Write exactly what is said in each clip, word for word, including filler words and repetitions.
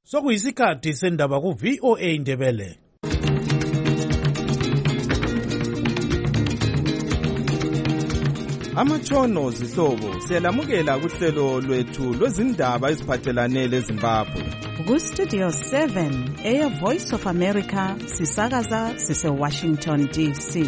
Sokuyisikhathi sendaba ku V O A Ndebele. Amatshono zihlobo siyalamukela kuhlelo lwethu lwezindaba eziphathelane leZimbabwe. Ku Studio seven, Air Voice of America, sisakaza sise Washington D C.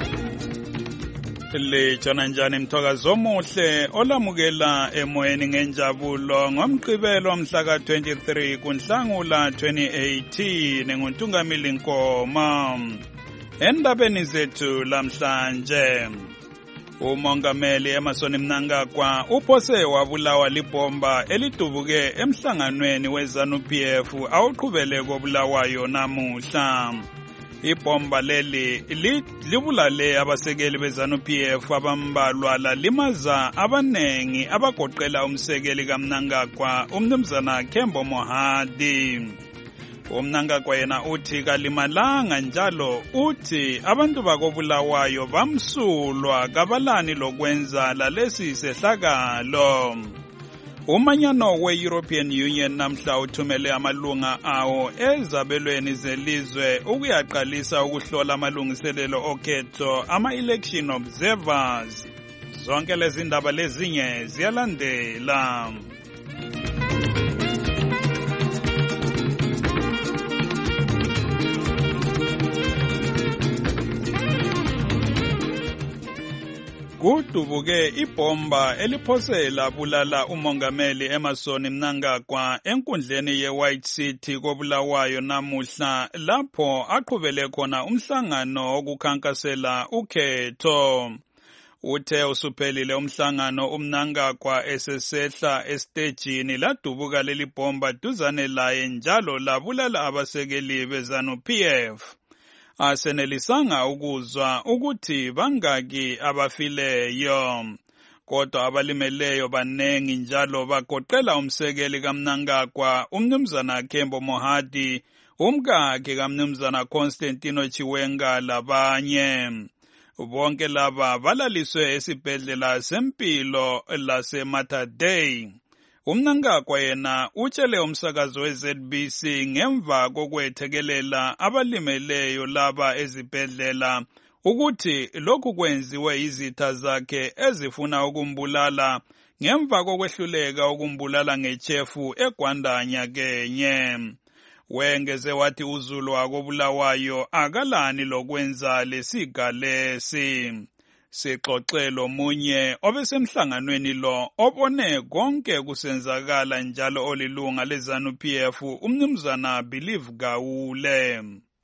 Lijona njani mthokazi omuhle olamukela emoyeni ngenjabulo ngomgqibelo mhla ka twenty-three kuNhlangula twenty eighteen nguNtungamili Nkoma. Endabeni zethu lamhlanje, umongameli Emmerson Mnangagwa uphose wabulawa libomba elidubuke emhlanganweni weZANU P F awuqhubele kobulawayo namuhla. Ibomba leli libulale abasekeli beZANU P F abambalwa lalimaza abanengi abagoqela umsekeli kaMnangagwa umnumzana Kembo Mohadi. UMnangagwa yena uthi kalimalanga, njalo uthi abantu bakobulawayo bamsulwa kabalani lokwenza lalesi sehlakalo. Umanyano we-European Union namhla uthumele amalunga awo ezabelweni zelizwe ukuyaqalisa ukuhlola amalungiselelo okhetho ama-election observers. Zonke lezi ndaba lezinye ziyalandela. Kudubuke ibomba eliphose labulala umongameli Emmerson Mnangagwa enkundleni ye-White City kobulawayo namuhla, lapho aqhubele khona umhlangano wokukhankasela ukhetho. Uthe usuphelile umhlangano uMnangagwa esesehla estejini ladubuka leli bomba duzane laye, njalo labulala abasekeli beZANU P F. Asenelisanga ukuzwa ukuthi bangaki abafileyo, kodwa abalimeleyo banengi, njalo bagoqela umsekeli kaMnangagwa umnumzana Kembo Mohadi, umkakhe kaMnumzana Constantino Chiwenga labanye. Bonke laba balaliswe esibhedlela sempilo laseMater Dei. UMnangagwa yena utshele umsakazo we-Z B C ngemva kokwethekelela abalimeleyo laba ezibhedlela ukuthi lokhu kwenziwe izitha zakhe ezifuna ukumbulala ngemva kokwehluleka ukumbulala ngechefu eGwandanya kenye. Wengeze wathi uZulu wakobulawayo akalani lokwenza lesigalesi. Sixoxelo munye obesemhlanganweni lo obone konke kusenzakala, njalo olilunga leZANU P F umnumzana Believe Gawule.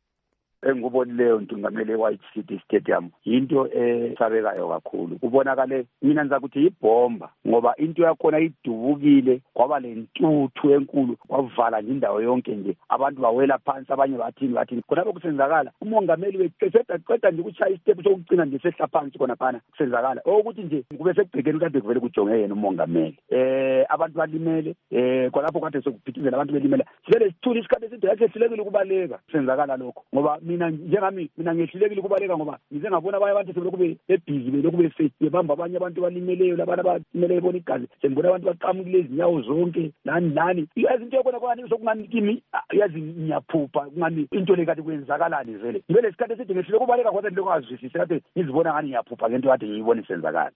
Engubonileyo Ntungameli e-White City Stadium into esabekayo kakhulu. Kubonakale mina ngizakuthi ibomba, ngoba into yakhona idubukile kwaba lentuthu enkulu, kwavala nje indawo yonke nje, abantu bawela phansi, abanye bathini bathini. Khona kusenzakala umongameli weceda qeda nje ukuchaya istep sokugcina nje sehla phansi khona phana kusenzakala. Ukuthi nje kube sekugcekeni kade kuvele kujonge yena umongameli. Eh abantu balimele, eh kwalapho kade sokuphithizela abantu belimela. Sivele sithule isikhathi esithi yasehlulekile ukubaleka. Kusenzakala lokho ngoba mina njengami mina ngehlulekile ukubaleka, ngoba ngize ngabona abanye abantu sebelokhu bebhizi belokhu bebamba abanye abantu balimeleyo, labantu abalimeleyo bona igazi, sengibona abantu baqamukile izinyawo zonke nani nani. Izinto yobona kwani sokungani kimi yazi ngiyaphupha kungani into le kade kwenzakalani vele. Ngibele isikhathi esithi ngehlulekile ukubaleka kodwa lokuzwisisa kade ngizibona ngani ngiyaphupha ngento kade ngiyibona isenzakala.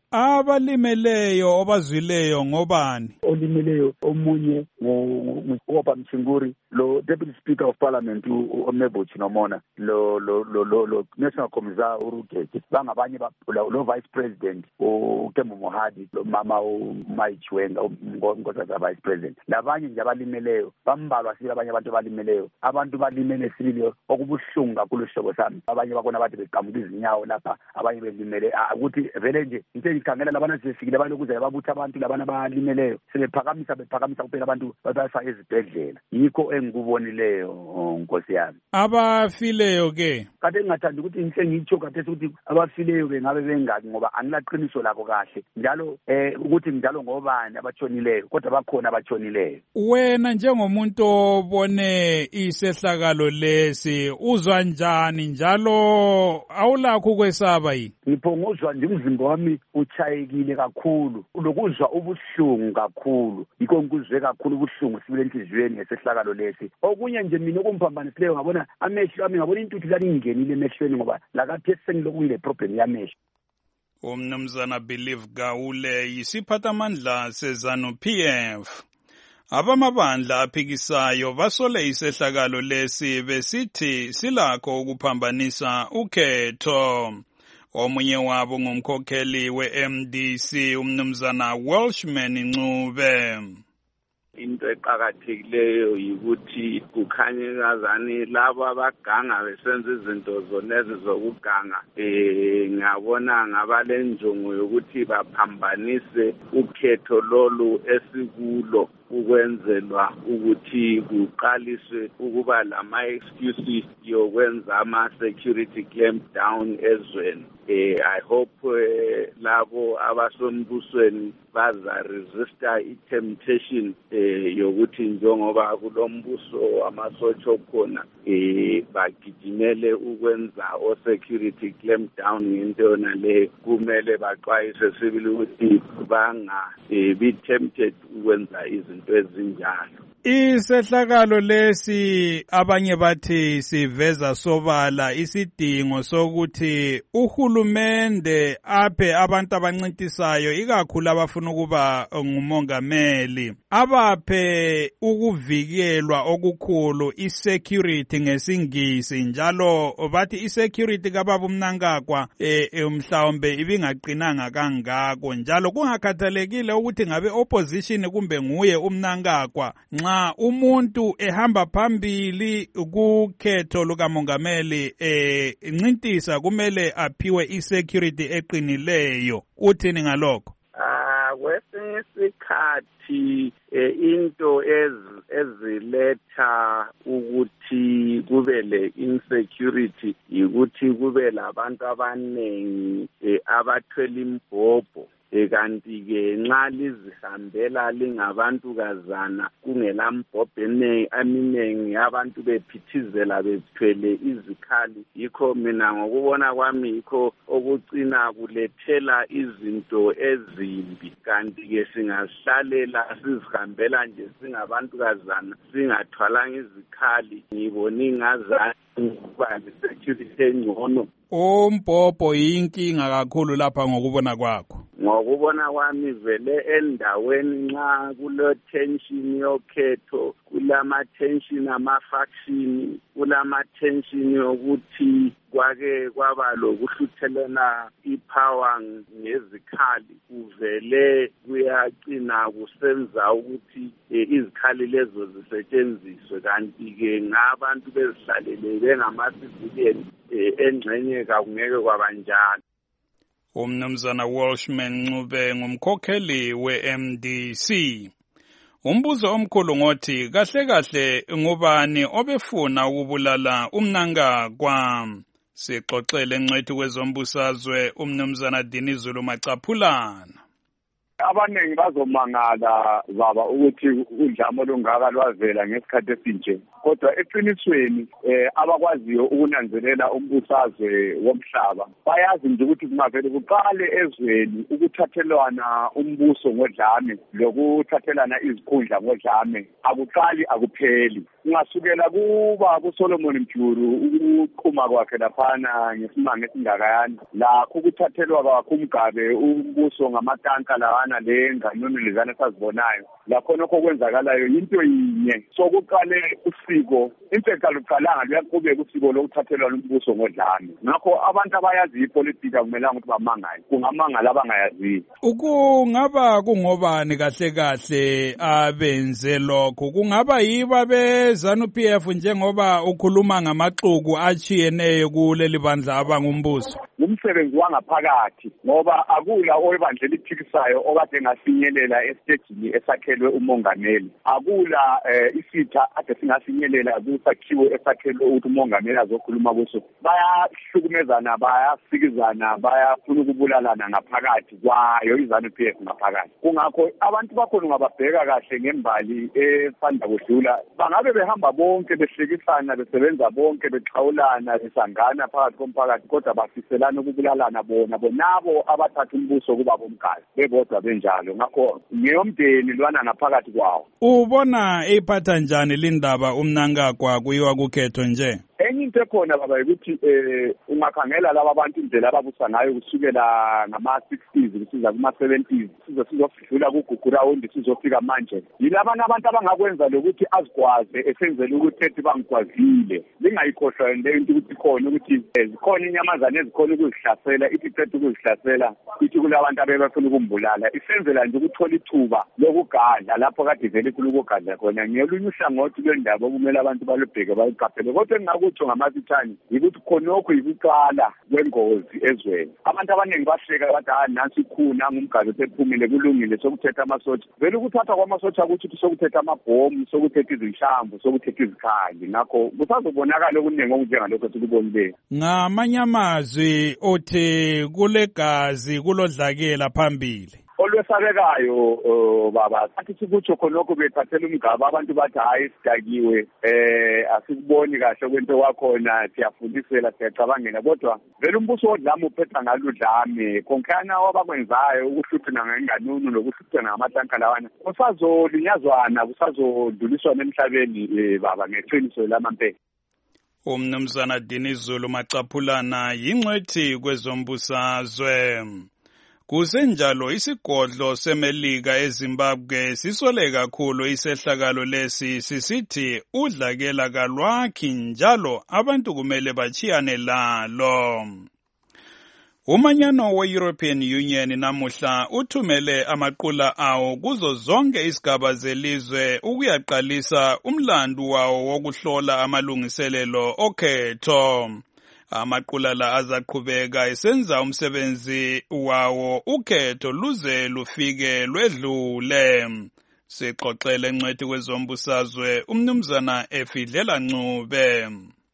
Abalimeleyo obazwileyo ngobani? Olimeleyo omunye ngoba Msinguri, lo Deputy Speaker of Parliament uMebo Chinomona, lo lo lo lo lo National Commissar uRugege, bangabanye lo Vice President uKembo Mohadi, lo mama uMai Chiwenga uNkosazana Vice President. Labanye nje abalimeleyo bambalwa sile, abanye abantu balimeleyo, abantu balimele sile okubuhlungu kakhulu isihlobo sami. Abanye bakona bathi beqamuka izinyawo lapha, abanye belimele ukuthi vele nje into ikhangela labana sifikile balokuze ababutha abantu labana balimeleyo sebephakamisa bephakamisa kuphela abantu babasa ezibhedlela. Yikho engikubonileyo Nkosi yami. Abafile abafileyo ke kade ngingathanda ukuthi ngihle ngitsho kade ukuthi abafileyo bengabe bengaki ngoba angilaqiniso lakho kahle njalo eh ukuthi njalo ngobani abatshonileyo kodwa bakhona abatshonileyo. Wena njengomuntu obone isehlakalo lesi uzwa njani njalo awulakho ukwesaba yini? Ngiphonguzwa nje umzimba wami uchayekile kakhulu lokuzwa ubuhlungu kakhulu yikho ngikuzwe kakhulu ubuhlungu sibile enhliziyweni ngesehlakalo lesi. Okunye nje mina okumphambanisileyo ngabona amehlo ami ngabona intuthu lalingenile emehlweni ngoba lakathi sengilokhu ngile problem yamehlo. Umnumzana Believe Gawule yisiphathamandla seZANU P F. Abamabandla aphikisayo basole isehlakalo lesi besithi silakho ukuphambanisa ukhetho. Omunye wabo ngumkhokheli we-M D C umnumzana Welshman Ncube. Into eqakathekileyo yikuthi kukhanyekazani labo abaganga besenza izinto zonezi zokuganga eh ngiyabona ngabalenjongo yokuthi baphambanise ukhetho lolu esikulo ukwenzelwa ukuthi kuqaliswe ukuba lama excuses yokwenza ama security clamp down ezweni. eh I hope eh, labo abasombusweni baza resista i-temptation eh yokuthi njengoba kulombuso amasotsho khona eh bagijimele ukwenza o security clamp down ngento yona le kumele baxwayise sibili ukuthi banga eh, be tempted ukwenza izinto ezinjalo. Isehlakalo lesi abanye bathi siveza sobala isidingo sokuthi uhulumende aphe abantu abancintisayo ikakhulu abafuna ukuba ngumongameli abaphe ukuvikelwa okukhulu isecurity ngesingisi njalo bathi isecurity kababa uMnangagwa eh mhlawumbe ibingaqinanga kangako njalo kungakhathalekile ukuthi ngabe opposition kumbe nguye uMnangagwa nxa umuntu ehamba phambili kukhetho lukamongameli eh incintisa kumele aphiwe isecurity eqinileyo. Uthini ngalokho? Ah kwesinye isikhathi into eziletha ukuthi kube le insecurity yikuthi kube labantu abanengi abathwele imbhobho. Kanti ke nxa lizihambela lingabantu kazana kungela mbhobho aminengi abantu bephithizela bethwele izikhali yikho mina ngokubona kwami yikho okucina kulethela izinto ezimbi. Kanti ke singahlalela sizihambela nje singabantu kazana singathwalanga izikhali ngibona ingazani kuba security engcono. Umbhobho yinkinga kakhulu lapha ngokubona kwakho. Ngokubona kwami vele endaweni nxa kulo tension yokhetho kulama tension ama faction kulama tension yokuthi kwake kwaba lokuhluthelana ipower ngezikhali kuvele kuyacina kusenza ukuthi izikhali lezo zisetshenziswe. Kanti ke ngabantu bezihlalele bengamasivilian engxenye kakungeke kwabanjalo. Umnumzana Welshman Ncube ngumkhokheli we-M D C. Umbuzo omkhulu ngothi kahle kahle ngubani obefuna ukubulala uMnangagwa? Sixoxele ngcwethi kwezombusazwe umnumzana Dinizulu Macaphulana. Abanengi bazomangala baba ukuthi udlame olungaka lwavela ngesikhathi esinje kodwa eqinisweni eh abakwaziyo ukunanzelela umbusazwe womhlaba bayazi nje ukuthi kungavele kuqale ezweni ukuthathelwana umbuso ngodlame lokuthathelana izikhundla ngodlame akuqali akupheli. Kungasukela kuba kuSolomon Mjuru ukuqhuma kwakhe laphana ngesimanga esingakayani lakho ukuthathelwa kwakhe umgabe umbuso ngamatanka lawana lenga noma lezana sazibonayo lakho nokho kwenzakalayo into yinye sokuqale usiko impela luqalanga luyaqhubeka usiko lokuthathelwa umbuso ngodlame. Ngakho abantu abayazi ipolitika kumelanga ukuthi bamangaye kungamangala abangayazi. Ukungaba kungobani kahle kahle abenze lokho kungaba yiba beZANU P F njengoba ukhuluma ngamaxuku achiyeneyo kuleli bandla abangumbuso. Umsebenzi wangaphakathi ngoba akula oyibandla eliphikisayo okade ngafinyelela esitejini esakhelwe umongameli. Akula isitha ade singafinyelela kusakhiwo esakhelwe ukuthi umongameli azokhuluma kuso. Bayahlukumezana, bayasikizana, bayafuna ukubulalana ngaphakathi kwayo iZANU-P F ngaphakathi. Kungakho abantu bakhona ungababheka kahle ngembali esanda kudlula. Bangabe behamba bonke behlekisana, besebenza bonke, bexhawulana, besangana phakathi komphakathi, kodwa bafiselana ukubulalana bona bonabo abathatha umbuso kuba bomkazi bebodwa benjalo. Ngakho ngeyomdeni lwana ngaphakathi kwawo. Ubona eyiphatha njani lindaba umnankagwa kuyiwa kukhetho nje? Enye into ekhona baba ukuthi eh ungakhangela laba bantu indlela ababusa ngayo kusukela ngama sixties kusiza kuma seventies sizo sizofika kuGugurawundi round sizofika manje. Yilabana abantu abangakwenza lokuthi azikwaze esenzele ukuthi ethi bangigwazile. Lingayikhohlwa into ukuthi khona ukuthi zikhona inyamazana ezikhona ukuzihlasela, ithi qedwe ukuzihlasela, ithi kulabantu abebefuna ukumbulala. Isenzela nje ukuthola ithuba lokugadla lapho kade vele kulo ukugadla khona. Ngiyolunye uhlangothi lwendaba okumele abantu balubheke bayiqaphele. Kodwa ngakutho ngamasithani ukuthi khonokho yikuqala kwengozi ezweni. Abantu abaningi bahleka bathi ah nansi ikhuna ngumgazi sephumile kulungile sokuthetha amasotsha. Vele ukuthatha kwamasotsha ukuthi sokuthetha amabhomu, sokuthetha izinhlamvu, sokuthetha izikhali. Ngakho kusazobonakala okuningi okunjengalokho sikubonile. Ngamanye amazwi othi kulegazi kulodlakela phambili. Olwesabekayo baba athi sikutsho khonokho bethathela umgaba abantu bathi hayi sidakiwe eh asikuboni kahle kwento kwakhona siyafundisela siyacabangela kodwa vele umbuso odlama uphetha ngaludlame konkhana wabakwenzayo ukuhluthuna ngenganunu nokuhluthuna ngamatanka lawana kusazolinyazwana kusazodluliswa emhlabeni baba ngeqiniso lamampela. Umnumzana Dinizulu Macaphulana yingcwethi kwezombusazwe. Kusenjalo isigodlo seMelika eZimbabwe sisole kakhulu isehlakalo lesi sisithi udlakela kalwakhi njalo abantu kumele bachiyane lalo. Umanyano we-European Union namuhla uthumele amaqula awo kuzo zonke izigaba zelizwe ukuyaqalisa umlandu wawo wokuhlola amalungiselelo okhetho. Amaqula la azaqhubeka esenza umsebenzi wawo ukhetho luze lufike lwedlule. Sixoxele ncwethi kwezombusazwe umnumzana Efidlela Ncube.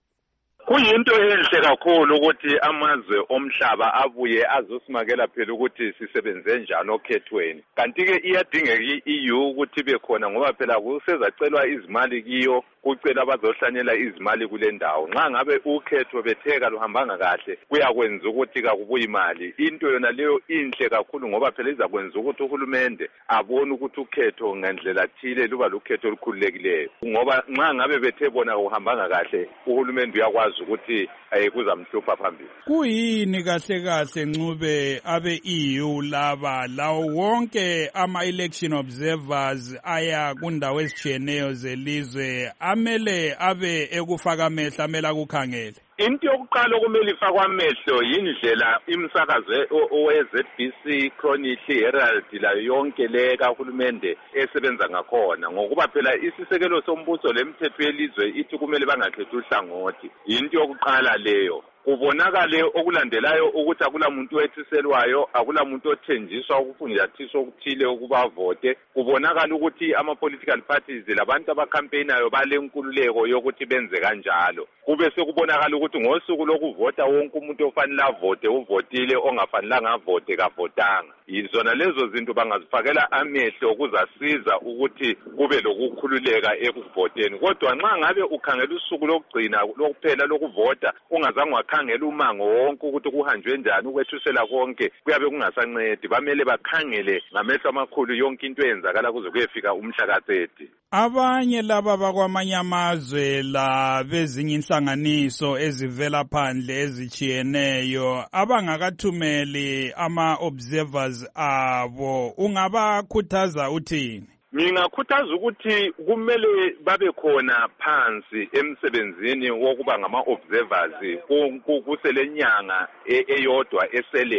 Kuyinto enhle kakhulu ukuthi amazwe omhlaba abuye azosimakela phela ukuthi sisebenze njani okhethweni. Kanti ke iyadingeka i-E U ukuthi bekhona ngoba phela kusezacelwa izimali kiyo kucela abazohlanyela izimali kule ndawo. Nxa ngabe ukhetho betheka luhambanga kahle kuyakwenza ukuthi kakubuyi imali. Into yona leyo inhle kakhulu ngoba phela izakwenza ukuthi uhulumende abone ukuthi ukhetho ngendlela thile luba lukhetho olukhululekileyo. Ngoba nxa ngabe bethe bona uhambanga kahle uhulumende uyakwazi ukuthi kuzamhlupha phambili. Kuyini kahle kahle Ncube abe-E U laba lawo wonke ama-election observers aya kundawo ezitshiyeneyo zelizwe amele abe ekufaka amehlo amele akukhangele? Into yokuqala okumele ifakwe amehlo yindlela imsakazo owe-Z B C, Chronicle, Herald layo yonke le kahulumende esebenza ngakhona ngokuba phela isisekelo sombuso lemithetho yelizwe ithi kumele bangakhethi uhlangothi. Into yokuqala leyo. Kubonakale okulandelayo ukuthi akula muntu ethiselwayo, akula muntu othenjiswa ukufunjathiswa okuthile ukuba vote. Kubonakala ukuthi ama-political parties labantu abacampaignayo balenkululeko yokuthi benze kanjalo. Kube sekubonakala ukuthi ngosuku lokuvota wonke umuntu ofanele avote uvotile, ongafanelanga avote kavotanga. Izona lezo zinto bangazifakela amehlo ukuzasiza ukuthi kube lokukhululeka ekuvoteni. Kodwa nxa ngabe ukhangela usuku lokugcina lokuphela lokuvota ungazange wakhangela umango wonke ukuthi kuhanjwe njani ukwethusela konke kuyabe kungasancedi. Bamele bakhangele ngamehlo amakhulu yonke into eyenzakala kuze kuyefika umhla ka thirty. Abanye laba bakwamanye amazwe la bezinye inhlanganiso ezivela phandle ezichiyeneyo abangakathumeli ama-observers abo ungabakhuthaza uthini? Ngingakhuthaza ukuthi kumele babe khona phansi emsebenzini wokuba ngama-observers kuselenyanga eyodwa eseleyo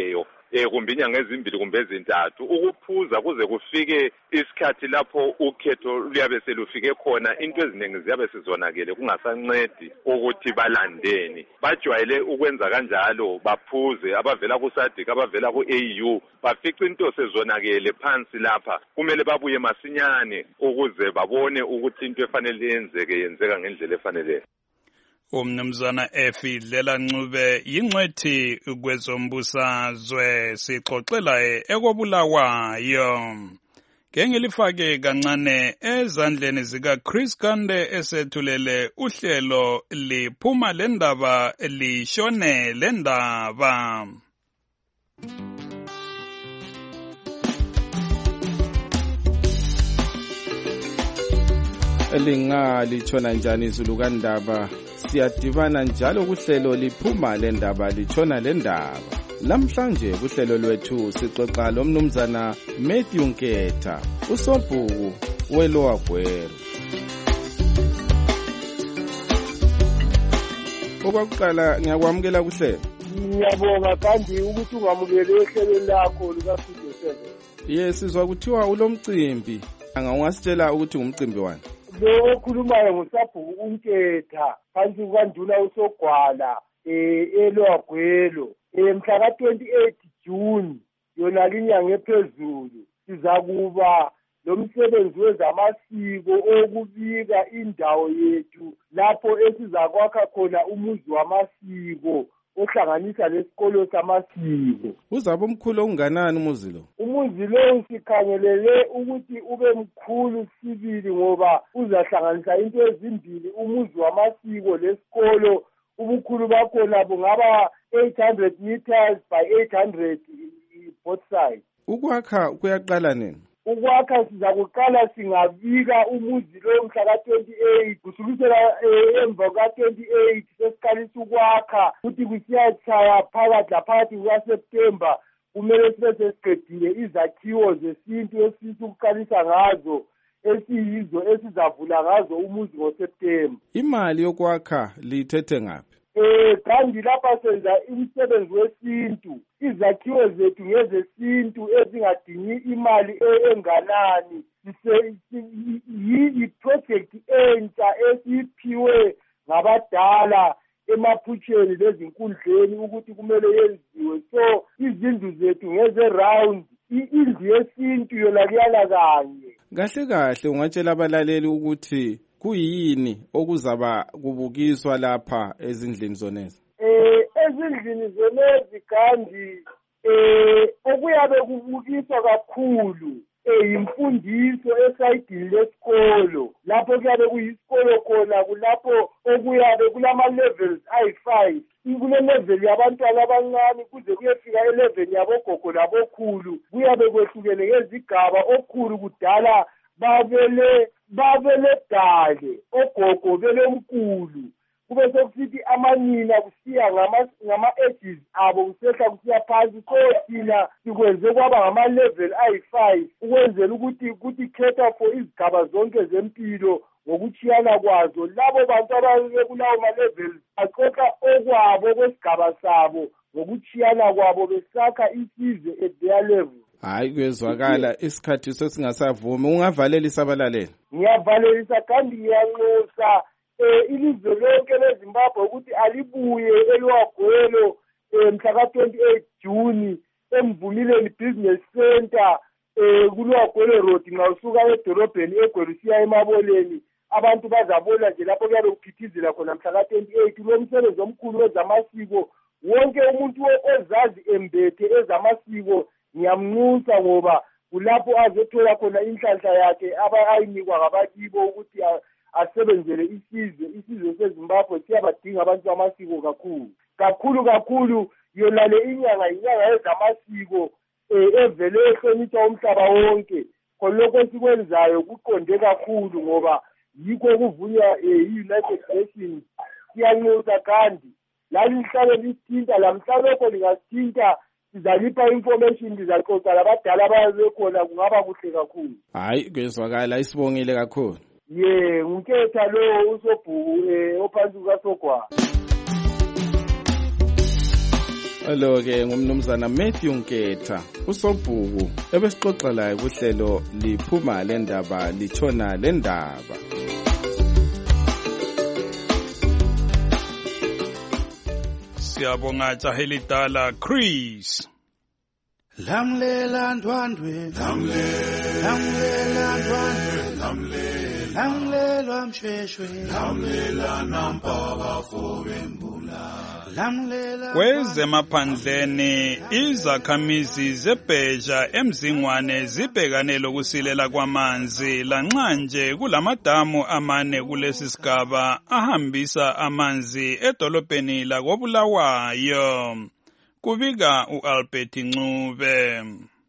eh kumbe inyanga ezimbili kumbe ezintathu ukuphuza kuze kufike isikhathi lapho ukhetho luyabe selufike khona into eziningi ziyabe sizonakele kungasancedi ukuthi balandeni. Bajwayele ukwenza kanjalo baphuze abavela ku SADC abavela ku A U bafica into sezonakele phansi lapha kumele babuye masinyane ukuze babone ukuthi into efanele yenzeke yenzeka ngendlela efanele. Umnumzana Efidlela Ncube yingcwethi kwezombusazwe sixoxela ekobulawayo. Ngelifake kancane ezandleni zika Chris Kande esethulele uhlelo liphuma lendaba lishone lendaba. Lingalishona njani izulu kaNdaba? Siyadibana njalo kuhlelo liphuma lendaba lishona lendaba. Namhlanje kuhlelo lwethu sixoxa lomnumzana Matthew Nketha, usobhuku weLower Gwelo. Okokuqala ngiyakwamukela kuhlelo. Ngiyabonga kandi ukuthi ungamukele ehlelweni lakho likaSido seven. Yes, sizwa kuthiwa ulomcimbi. Angasitshela ukuthi ngumcimbi wani? Lo okhulumayo ngusabhuku uNketha phansi kukaNduna uSogwala eh eLower Gwelo. Mhla ka twenty-eight June yona linyanga ephezulu sizakuba lo msebenzi wezamasiko okubika indawo yethu lapho esizakwakha khona umuzi wamasiko ohlanganisa lesikolo samasiko. Uzabe umkhulu onganani umuzi lo? Umuzi lo sikhangelele ukuthi ube mkhulu sibili ngoba uzahlanganisa into ezimbili, umuzi wamasiko lesikolo. Ubukhulu bakhona bungaba eight hundred meters by eight hundred both sides. Ukwakha kuyaqala nini? Ukwakha sizakuqala singabika umuzi lo mhla ka twenty-eight kusukela emva ka twenty-eight sesiqalisa ukwakha futhi kusiyachaya phakathi laphakathi kukaSeptember kumele sibe sesiqedile izakhiwo zesintu esifisa ukuqalisa ngazo esiyizo esizavula ngazo umuzi ngoSeptember. Imali yokwakha lithethe ngaphi? Eh kandi lapha senza umsebenzi wesintu, izakhiwo zethu ngezesintu ezingadingi imali enganani. Yi project entsha esiphiwe ngabadala emaphutsheni lezinkundleni ukuthi kumele yenziwe. So izindlu zethu ngeze round, indlu yesintu yona kuyala kanye. Kahle kahle ungatshela abalaleli ukuthi kuyini okuzaba kubukiswa lapha ezindlini zonezi? Eh ezindlini zonezi kandi eh okuyabe kubukiswa kakhulu eh imfundiso esayidini lesikolo lapho kuyabe kuyisikolo khona kulapho okuyabe kulama levels ayi five. Kule level yabantwana abancane kuze kuyefika e level yabogogo labokhulu kuyabe kwehlukene ngezigaba. Okhulu kudala babele babele dale, ogogo bele mkhulu, kube sokusithi amanina kusiya ngama ngama ages abo kusehla kusiya phansi. So thina sikwenze kwaba ngama level ayi five ukwenzela ukuthi ukuthi cater for izigaba zonke zempilo ngokuchiyana kwazo. Labo bantu abake kulawo ma levels axoxa okwabo kwesigaba sabo ngokuchiyana kwabo besakha isizwe at their level. Hayi kwezwakala isikhathi sesingasavumi, ungavalelisa abalaleli. Ngiyavalelisa kandi ngiyanxusa eh ilizwe lonke leZimbabwe ukuthi alibuye eLower Gwelo mhla ka twenty-eight June emvumileni business center eh kuLower Gwelo road nxa usuka edorobheni eGwelo usiya eMaboleni. Abantu bazabona nje lapho kuyabe kuphithizela khona mhla ka twenty-eight. Lo msebenzi omkhulu wezamasiko wonke umuntu ozazi embethe ezamasiko ngiyamnxusa ngoba kulapho azothola khona inhlanhla yakhe abayinikwa ngabakibo ukuthi asebenzele isizwe. Isizwe seZimbabwe siyabadinga abantu bamasiko kakhulu kakhulu kakhulu. Yona le inyanga inyanga yezamasiko evele ehlonitshwa umhlaba wonke. Khonokho sikwenzayo kuqonde kakhulu ngoba yikho kuvunywa i-United Nations. Siyanxusa kandi lalihlale lisithinta lamhlalokho lingasithinta sizalipha information lizaxoxa labadala ababekhona kungaba kuhle kakhulu. Hayi kwezwakala isibongile kakhulu. Ye uNketha lo usobhuku eh ophansi kukaSogwala. lo ke ngumnumzana Matthew Nketha usobhuku ebesixoxa laye kuhlelo liphuma le ndaba litshona le ndaba. Siyabonga Jahelidala Chris. Lamlela ndwandwe lamlela lamlela ndwandwe lamlela lamlela mshweshwe lamlela nampaka fobembula lamlela. Kwezemaphandleni izakhamizi zebheja emzingwane zibhekane lokusilela kwamanzi lanxa nje kulamadamu amane kulesi sigaba ahambisa amanzi edolobheni lakoBulawayo. Kubika uAlbert Ncube.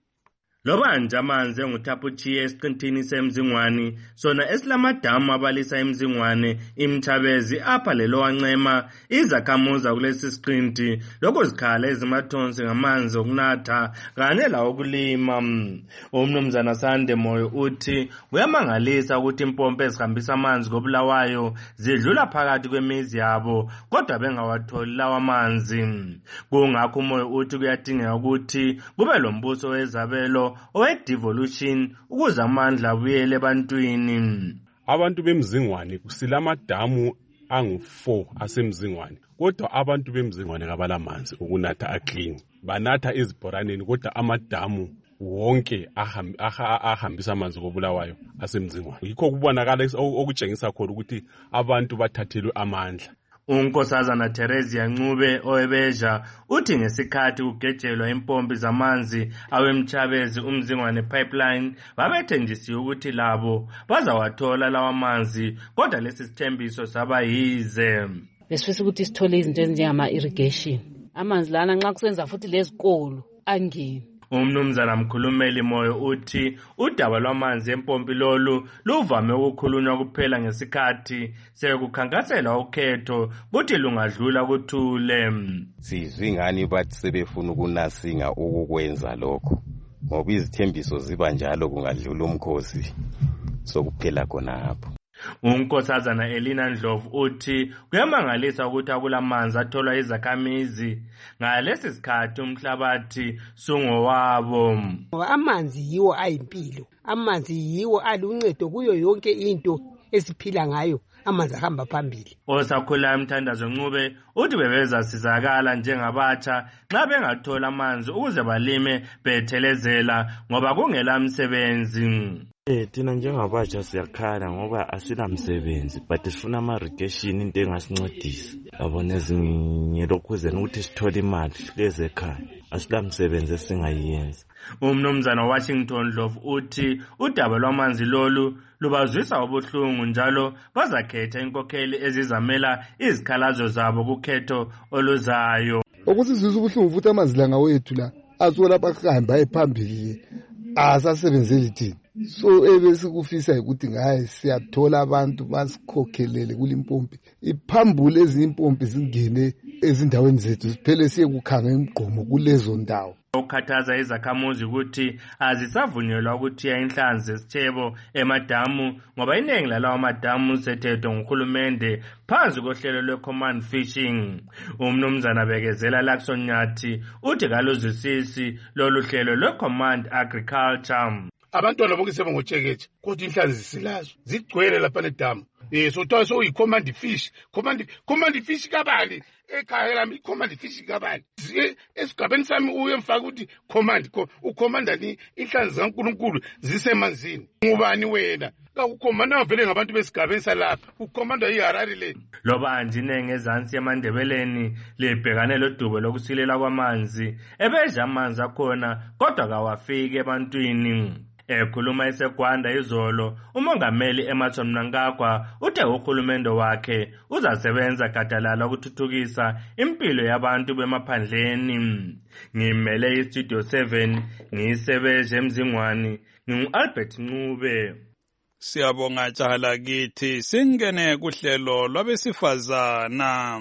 Loba nje amanzi enguthaphuthiye esiqintini semzingwane sona esilamadamu abalisa emzingwane imthabezi apha lelo wancema izakhamuza kulesi siqinti lokho zikhala ezimathonsi ngamanzi okunatha kanye lawo kulima. Umnumzana Sande Moyo uthi kuyamangalisa ukuthi impompo ezihambisa amanzi koBulawayo zidlula phakathi kwemizi yabo kodwa bengawatholi lawa amanzi. Kungakho Moyo uthi kuyadingeka ukuthi kube lombuso wezabelo owe-devolution ukuze amandla abuyele ebantwini. Abantu bemzingwane kusilamadamu angu four asemzingwane kodwa abantu bemzingwane kabalamanzi ukunatha aclean banatha izibhoraneni kodwa amadamu wonke ahambisa amanzi koBulawayo asemzingwane. Yikho kubonakala okutshengisa khona ukuthi abantu bathathelwe amandla. Unkosazana Teresia Ncube owebeja uthi ngesikhathi kugejelwa impompi zamanzi awemthabezi umzingwane pipeline babethenjisiwe ukuthi labo bazawathola lawa manzi kodwa lesi sithembiso saba yize. Besifisa ukuthi sithole izinto ezinjengama irrigation. Amanzi lana nxa kusenza futhi lezikolo angeni. Umnumzana Mkhulumeli Moyo uthi udaba lwamanzi empompi lolu luvame ukukhulunywa kuphela ngesikhathi sekukhankasela ukhetho kuthi lungadlula kuthule. Sizwe ngani bathi sebefuna ukunasinga ukukwenza lokho ngoba izithembiso ziba njalo kungadlula umkhosi sokuphela khona apho. Unkosazana Elina Ndlovu uthi kuyamangalisa ukuthi akulamanzi atholwa izakhamizi ngalesi sikhathi umhlabathi sungowabo. Amanzi yiwo ayimpilo, amanzi yiwo aluncedo kuyo yonke into esiphila ngayo, amanzi ahamba phambili. Osakhula Mthandazo Ncube uthi bebeza sizakala njengabatsha nxa bengathola amanzi ukuze balime bethelezela ngoba kungela msebenzi. Eh thina njengabatsha siyakhala ngoba asilamsebenzi but sifuna ama irrigation into engasincedisa. Yabona ezingelokuzeni ukuthi sithole imali leze ekhaya. Asilamsebenzi esingayenza. Umnumzana Washington Dlovu uthi udaba lwamanzi lolu lubazwisa ubuhlungu njalo bazakhetha inkokheli ezizamela izikhalazo zabo kukhetho oluzayo. Okusizwisa ubuhlungu futhi amanzi la ngawethu la athola bakhamba ephambili asasebenzeli thina. So ebese kufisa ukuthi ngaye siyathola abantu basikhokhelele kulimpompi iphambule ezimpompi zingene ezindaweni zethu siphele siye kukhanga imigqomo kulezo ndawo. Ukhathaza izakhamuzi ukuthi azisavunyelwa ukuthi inhlanzi esithebo emadamu ngoba iningi lalawo amadamu sethethwe nguhulumende phansi kohlelo lwe-command fishing. Umnumzana Bekezela Lakson Nyathi uthi kaluzwisisi lolu hlelo lwe-command agriculture. Abantwana bonke sebengotsheketshe kodwa inhlanzi silazo zigcwele lapha nedamu. Eh so twa so i-command fish command command fish kabani ekhaya lami i-command fish kabani esigabeni sami uye mfaka ukuthi command ucommanda ni inhlanzi zaNkulunkulu zisemanzini. Ngubani wena? Ukhomanda vele ngabantu besigabeni salapha ukhomanda iHarari le. Loba anjinenge ezansi yamandebeleni lebhekane lodubo lokusilela kwamanzi ebeja amanzi akhona kodwa kawafiki ebantwini. Ekhuluma eseGwanda izolo umongameli Emmerson Mnangagwa uthe uhulumende wakhe uzasebenza gadalala ukuthuthukisa impilo yabantu bemaphandleni. Ngimele iStudio seven ngisebenze emzingwane nginguAlbert Ncube. Siyabonga Jahala kithi singene kuhlelo lwabesifazana.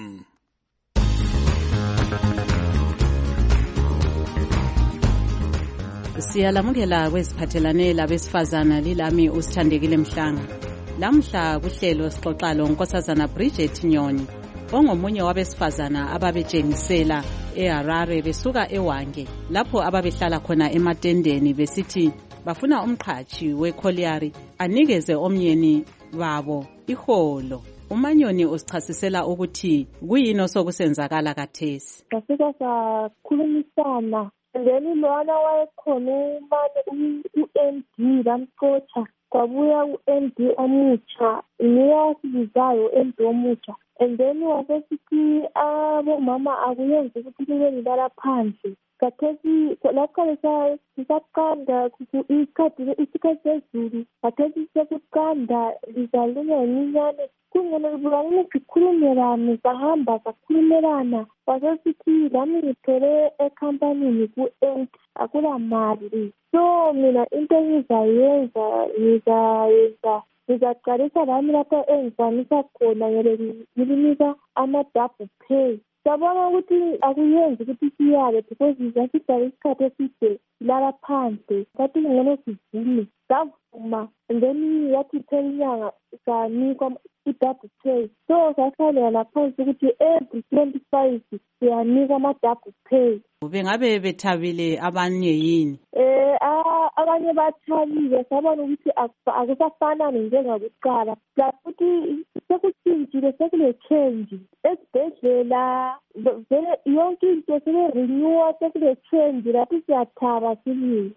Siyalamukela kweziphathelane labesifazana lilami usithandekile Mhlanga. Lamhla kuhlelo sixoxa lo Nkosazana Bridget Nyoni ongomunye wabesifazana ababetshengisela eHarare besuka eWange lapho ababehlala khona ematendeni besithi bafuna umqhatshi weColliery anikeze omyeni babo iholo. Umanyoni usichasisela ukuthi kuyini osokusenzakala kathesi. Safika sakhulumisana then lona wayekhona umane u-M D bamcotsha kwabuya u-M D omutsha niyasibizayo u-M D omutsha and then wasesithi abomama akuyenzi ukuthi libe lilala phandle. Kathesi lapho sisaqanda isikhathi sezulu kathesi sekuqanda lizalunya iminyane kungena libulangile sikhulumelane sahamba sakhulumelana wasesithi lami ngithole ekhampanini ku-eight akula mali so mina into engizayenza ngizayenza ngizaqalisa lami lapho engikwanisa khona ngilinika ama-double pay. Sabona ukuthi akuyenzi ukuthi siyabe because sizasidala isikhathi eside silala phandle kathi ngcono sivume savuma and then yathi phela inyanga sanikwa i-double pay so sasalela laphansi ukuthi every twenty-five siyanikwa ama-double pay. Bengabe bethabile abanye yini? Eh abanye bathabile sabona ukuthi akusafanani njengakuqala futhi sekutshintshile sekule change esibhedlela vele yonke into sele-renewa sekule change lapho siyathaba sibili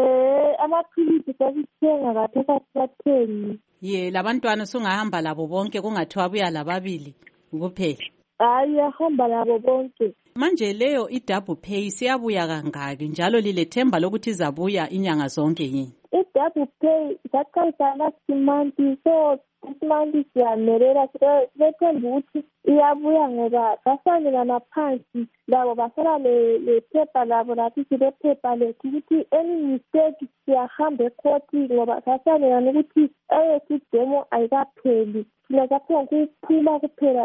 eh amaphilisi sasithenga kathi sasathengi. Ye labantwana sungahamba labo bonke kungathiwa buya lababili kuphela? Hayi ahamba labo bonke. Manje leyo i-double pay siyabuya kangaki njalo lilethemba lokuthi izabuya inyanga zonke yini? I-double pay saqalisa last month so this month siyamelela sithemba ukuthi iyabuya ngoba basanelana phansi labo basala lephepha labo lathi silephepha lethu ukuthi any mistake siyahamba ekhoti ngoba basanelana ukuthi eyesidemo ayikapheli thina saphela kuphuma kuphela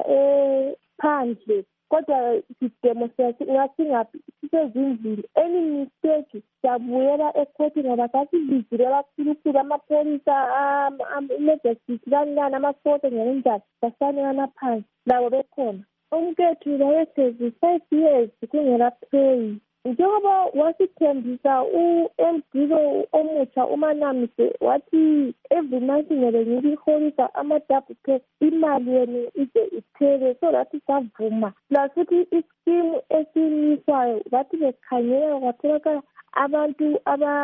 ephandle kodwa isidemo siyasingaphi sisezindlini any mistake siyabuyela ekhoti ngoba sasibizile abaphuluphulu amapolisa ama-emergency kani kani amasoto ngenjani basanelana phansi labo bekhona. Umkethu wayesezi five years kungela pay njengoba wasithembisa u-M D omutsha uManamse wathi every month ngele ngiliholisa ama-double pay imali yenu ize iphele so lathi savuma plus futhi iskimu esiniswayo bathi bekhangela kwatholakala abantu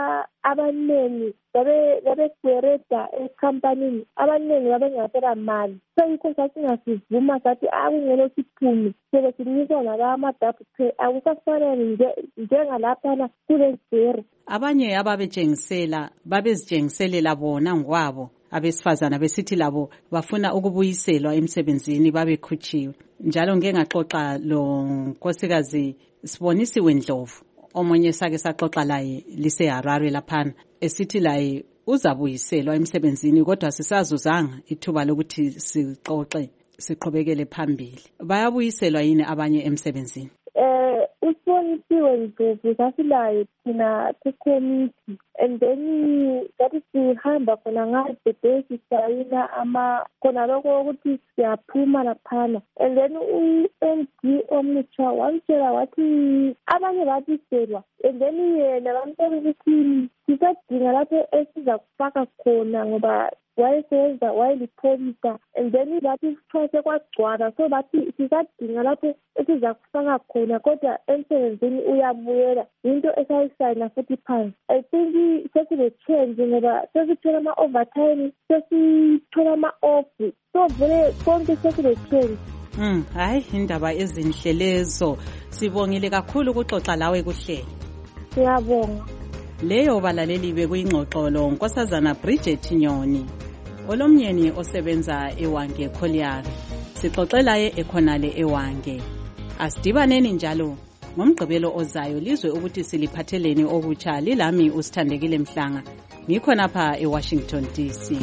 abanengi babekwereda ekhampanini abanengi babengasela mali so yikho sasingasivuma sathi akungelo siphume sebe sinikwa nala ama-double pay akusafanele njengalaphana kule zero. Abanye ababetshengisela babezitshengiselela bona ngokwabo abesifazana besithi labo bafuna ukubuyiselwa emsebenzini babekhutshiwe njalo ngeke ngaxoxa lo nkosikazi Sibonisiwe Ndlovu omunye sake saxoxa laye liseHarare laphana esithi laye uzabuyiselwa emsebenzini kodwa sisazuzanga ithuba lokuthi sixoxe siqhubekele phambili. Bayabuyiselwa yini abanye emsebenzini? Eh usibonisiwe Ndlovu sasilaye thina kucommittee and then sathi sihamba khona ngabe sisayina ama khona lokho ukuthi siyaphuma laphana and then u-M D omutsha wamtshela wathi abanye babiselwa and then yena bamtshela ukuthi sisadinga lapho esiza kufaka khona ngoba wayesenza wayelipholisa and then bathi sithwase kwagcwala so bathi sisadinga lapho esiza kufaka khona kodwa emsebenzini uyabuyela into esayisayina futhi phansi. I think sesile-change ngoba sesithola ama-overtime sesithola ama-off so vele konke sesile-change. Mm, hayi indaba ezinhle lezo. Sibongile kakhulu ukuxoxa lawe kuhlelo. Siyabonga. Leyo balaleli bekuyingxoxo lo Nkosazana Bridget Nyoni olomnyeni osebenza eWange Colliery. Sixoxelaye ekhonale eWange. Asidibaneni njalo ngomgqibelo ozayo lizwe ukuthi siliphatheleni okutsha lilami usithandekile Mhlanga. Ngikhona pha eWashington D C.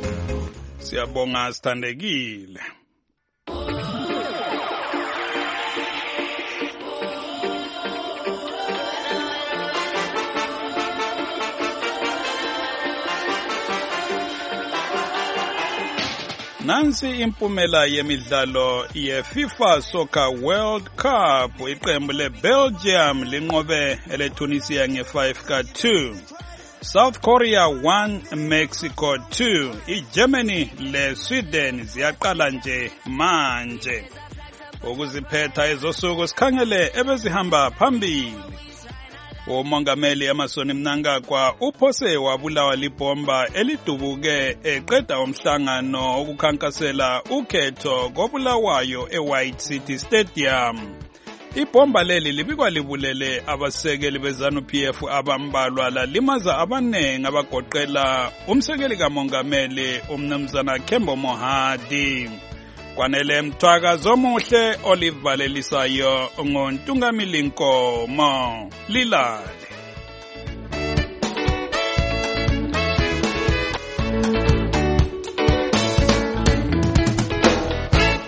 Siyabonga sithandekile. Nansi impumela yemidlalo ye-FIFA Soccer World Cup. Iqembu le-Belgium linqobe ele-Tunisia nge-five ka two. South Korea one, Mexico two. I-Germany le-Sweden ziyaqala nje manje. Ukuziphetha ezosuku sikhangele ebezihamba phambili. Umongameli Emmerson Mnangagwa uphose wabulawa libhomba elidubuke eqeda umhlangano okukhankasela ukhetho kobulawayo eWhite City Stadium. Ibhomba leli libikwa libulele abasekeli beZANU-P F abambalwa lalimaza abanengi abagoqela umsekeli kamongameli umnumzana Kembo Mohadi. Kwanele mthwakazo omuhle Olive Balelisayo ngontungamili Nkomo Lilale.